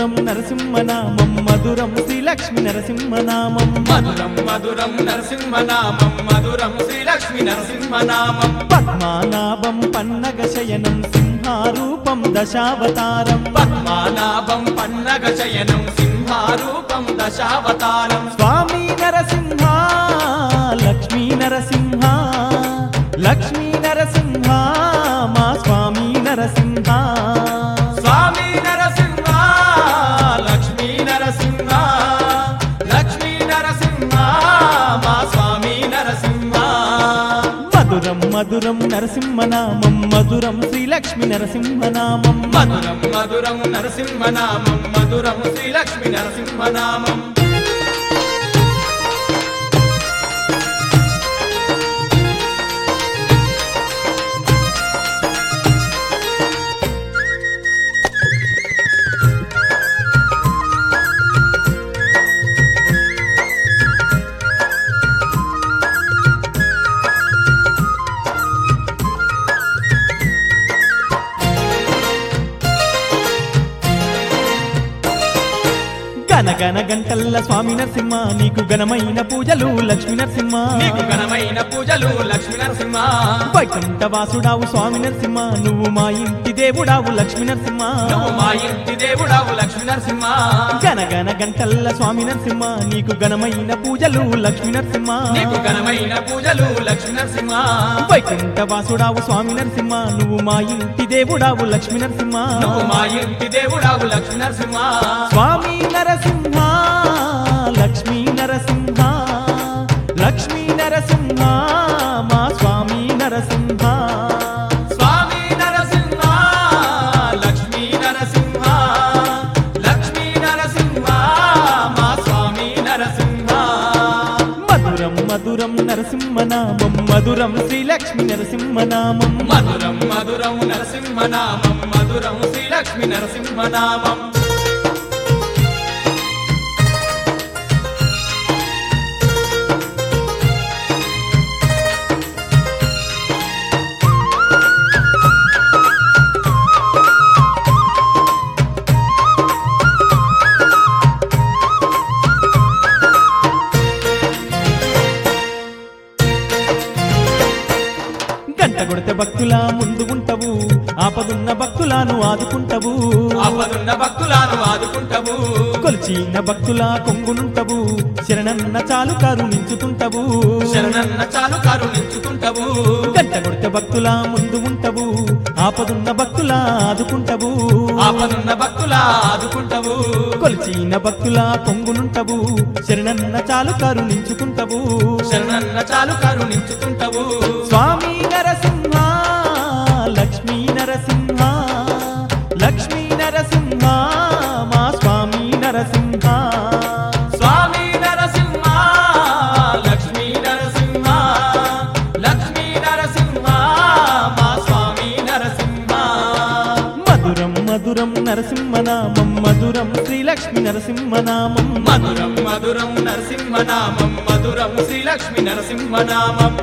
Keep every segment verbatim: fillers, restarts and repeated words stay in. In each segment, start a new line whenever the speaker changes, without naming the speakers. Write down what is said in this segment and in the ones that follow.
మధురం నరసింహనామం మధురం శ్రీలక్ష్మి నరసింహనామం
మధురం మధురం నరసింహనామం మధురం శ్రీలక్ష్మి నరసింహనామం
పద్మానాభం పన్నగ శయనం సింహారూపం దశావతారం
పద్మానాభం పన్నగ శయనం సింహారూపం దశావతారం
స్వామి నరసింహ లక్ష్మీ నరసింహ లక్ష్మీ నరసింహ మా స్వామి నరసింహ
స్వామి నరసింహ లక్ష్మీ నరసింహ లక్ష్మీ నరసింహ మా స్వామి నరసింహ
మధురం మధురం నరసింహనామం మధురం శ్రీలక్ష్మి నరసింహనామం
మధురం మధురం నరసింహనామం మధురం శ్రీలక్ష్మి నరసింహనామం
గనగన గంటల్ల స్వామి నరసింహ నీకు ఘనమైన పూజలు లక్ష్మీ నరసింహ
నీకు ఘనమైన పూజలు లక్ష్మీ నరసింహ
వైకుంఠ వాసుడావు స్వామి నరసింహ నువ్వు మా ఇంటి దేవుడావు లక్ష్మీ నరసింహ
నువ్వు మా ఇంటి దేవుడావు లక్ష్మీ నరసింహ
గనగన గంటల్ల స్వామి నరసింహ నీకు ఘనమైన పూజలు లక్ష్మీ నరసింహ
నీకు ఘనమైన పూజలు లక్ష్మీ నరసింహ
వైకుంఠ వాసుడావు స్వామి నరసింహ నువ్వు మా ఇంటి దేవుడావు లక్ష్మీ నరసింహ
నువ్వు మా ఇంటి దేవుడావు లక్ష్మీ నరసింహ
స్వామి నరసింహ లక్ష్మీ నరసింహ లక్ష్మీ నరసింహ మా స్వామి నరసింహ
స్వామి నరసింహ లక్ష్మీ నరసింహ లక్ష్మీ నరసింహ మా స్వామి నరసింహ
మధురం మధురం నరసింహనామం మధురం శ్రీలక్ష్మి నరసింహనామం
మధురం మధురం నరసింహనామం మధురం శ్రీలక్ష్మి నరసింహనామం
గంట కొడితే భక్తుల ముందు ఉంటవు ఆపదున్న భక్తులను ఆదుకుంటవు
ఆపదున్న భక్తులను ఆదుకుంటవు
కొలిచిన భక్తుల కొంగునుంటవు శరణన్న చాలు కరుణించుతుంటవు
శరణన్న చాలు కరుణించుకుంటవు
గంట కొడితే భక్తుల ముందు ఉంటవు ఆపదున్న భక్తుల ఆదుకుంటవు
ఆపదున్న భక్తుల ఆదుకుంటవు
కొలిచిన భక్తుల కొంగునుంటవు శరణన్న చాలు కరుణించుకుంటవు
శరణన్న చాలు కరుణించుకుంటవు
స్వామి నరసింహ లక్ష్మీ నరసింహ లక్ష్మీ నరసింహ మా స్వామి నరసింహ
స్వామి నరసింహ లక్ష్మీ నరసింహ లక్ష్మీ నరసింహ మా స్వామి నరసింహ
మధురం మధురం నరసింహనామం మధురం శ్రీలక్ష్మి నరసింహనామం
మధురం మధురం నరసింహనామం మధురం శ్రీలక్ష్మి నరసింహనామం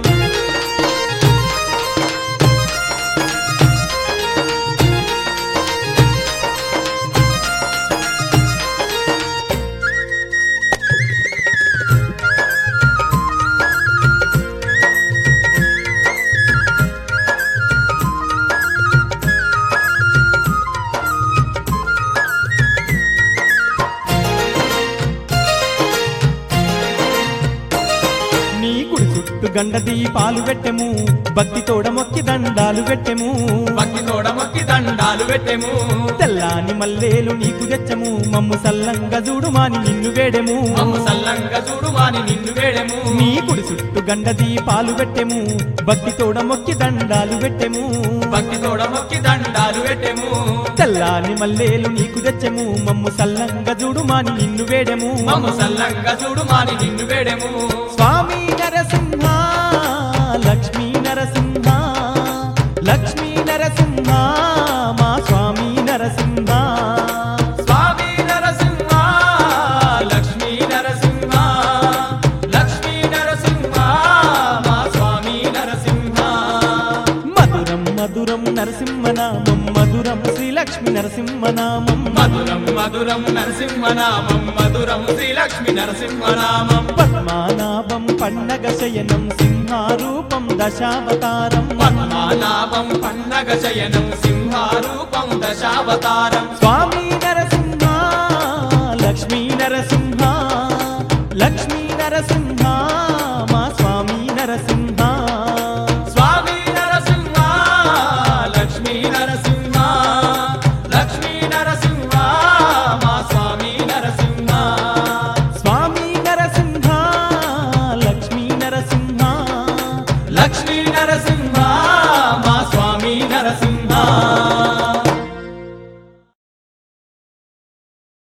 నీ గుడి చుట్టూ గండ దీపాలు పెట్టెము భక్తి తోడ మొక్కి దండాలు పెట్టెము
భక్తి తోడ మొక్కి దండాలు పెట్టెము
తెల్లాని మల్లేలు నీకు తెచ్చము మమ్ము సల్లంగా చూడుమాని నిన్ను వేడెము
మమ్ము సల్లంగా చూడుమాని నిన్ను వేడెము
నీ గుడి చుట్టూ గండ దీపాలు పెట్టెము భక్తి తోడ మొక్కి దండాలు పెట్టెము
భక్తి తోడ మొక్కి దండాలు పెట్టెము
తెల్లాని మల్లేలు నీకు తెచ్చము మమ్ము సల్లంగా చూడుమాని నిన్ను వేడెము
మమ్ము సల్లంగా చూడుమాని నిన్ను వేడెము
స్వామి నరసింహ లక్ష్మీ నరసింహ లక్ష్మీ నరసింహ మా స్వామి నరసింహ
స్వామి నరసింహ లక్ష్మీ నరసింహ లక్ష్మీ నరసింహ మా స్వామి నరసింహ
మధురం మధురం నరసింహనామం మధురం శ్రీలక్ష్మి నరసింహనామం
మధురం మధురం నరసింహనామం మధురం శ్రీలక్ష్మి నరసింహనామం
పద్మానాభం పన్నగ శయనం సింహారూపం దశావతారం
పద్మానాభం పన్నగ శయనం సింహారూపం దశావతారం
స్వామి నరసింహ లక్ష్మీ నరసింహ లక్ష్మీ నరసింహ